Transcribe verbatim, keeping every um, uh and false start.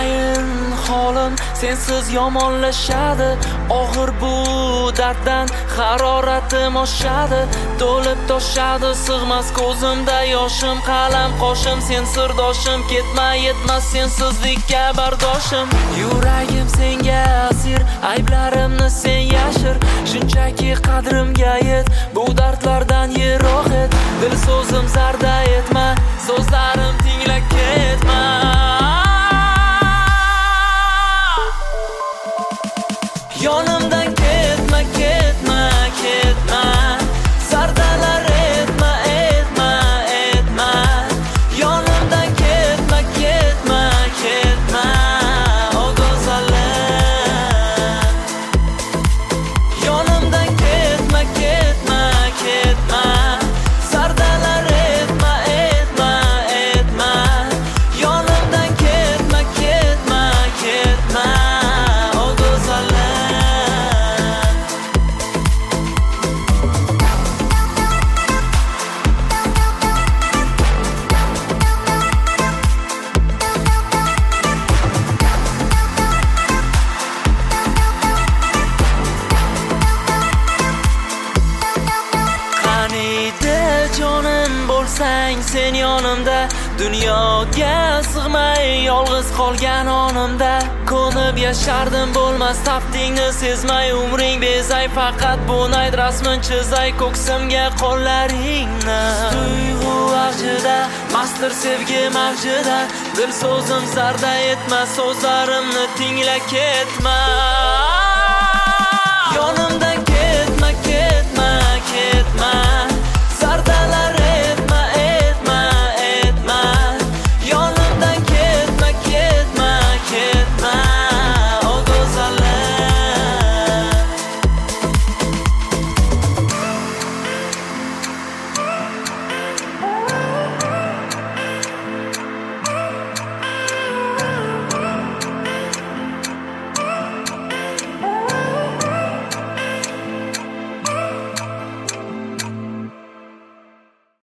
Bilmayin holim sensiz yomonlashadi. Og'ir bu darddan haroratim oshadi. To'lib toshadi sig'mas ko'zimda yoshim. Qalam qoshim sen sirdoshim. Ketma yetmas sensizlikka bardoshim. Yuragim senga asir, ayblarimni sen yashir. Shunchaki qadrimga yet, bu dardlardan yiroq et. Dil so'zim zarda etma, so'zlarim tingla ketma. Yonimdan ketma, ketma, ketma. Zardalar etma, etma, etma. Yonimdan ketma, ketma, ketma. O go'zallar. Yonimdan ketma, ketma, ketma. Zardalar etma, etma, etma. Yonimdan ketma, ketma, ketma. O go'zallar. Qaniydi jonim bo'lsang sen yonimda. Dunyoga sig'may yolg'iz qolgan onimda. Ko'nib yashardim bo'lmas taftingni sezmay. Umring bezay faqat bu nayd rasmin chizay ko'ksimga qo'llaringni. Tuyg'u avjida mastir sevgi mavjida. Dil so'zim zarda etma, so'zlarimni tingla ketma. Yonimda